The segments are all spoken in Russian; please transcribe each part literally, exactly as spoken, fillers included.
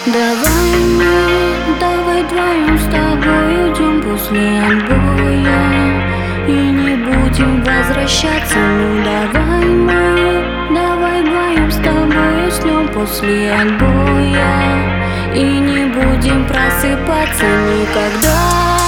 Давай мы, давай вдвоем с тобой уйдем после отбоя и не будем возвращаться. Ну давай мы, давай вдвоем с тобой уснем после отбоя и не будем просыпаться никогда,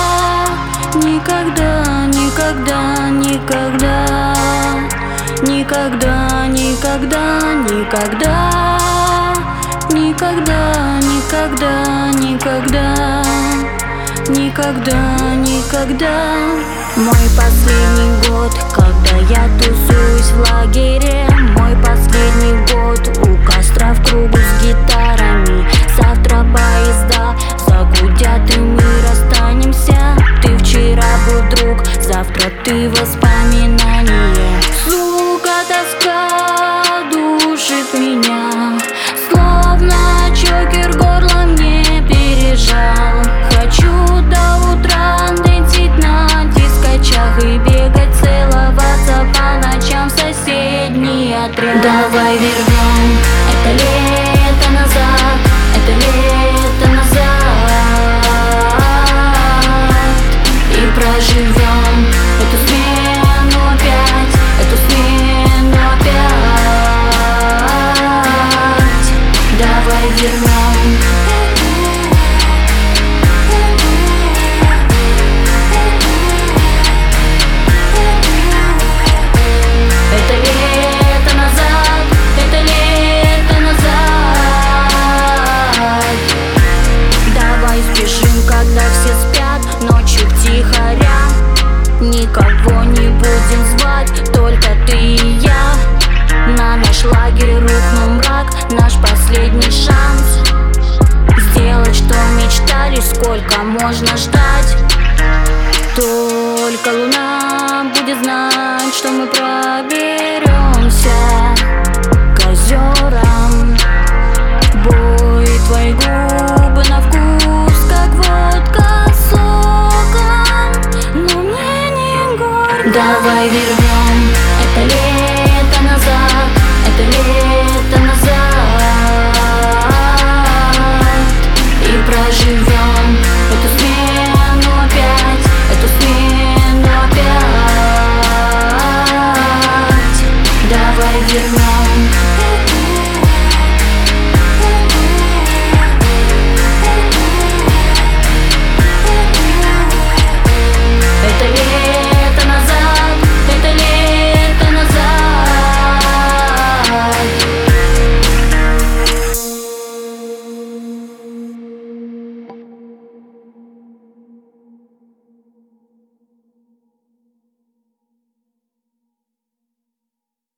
никогда, никогда, никогда, никогда, никогда, никогда. Никогда, никогда, никогда, никогда, никогда. Мой последний год, когда я тусуюсь в лагере. Мой последний год у костра в кругу с гитарами. Завтра поезда загудят и мы расстанемся. Ты вчера был друг, завтра ты воспоминание. Сука, тоска душит меня, чокер горло мне пережал. Хочу до утра лететь на дискочах и бегать, целоваться по ночам в соседний отряд. Давай вернем это лето назад, это лето назад и проживем эту смену опять, эту смену опять. Давай вернем. Это лето назад, это лето назад. Давай спешим, когда все спят, ночью втихаря. Никого не будем звать, только ты и я. На наш лагерь рухнул мрак, наш последний шанс сделать, что мечтали, сколько можно ждать. Только луна будет знать, что мы проберемся к озерам. Бой, твои губы на вкус, как водка с соком, но мне не горько. Давай вернем это лето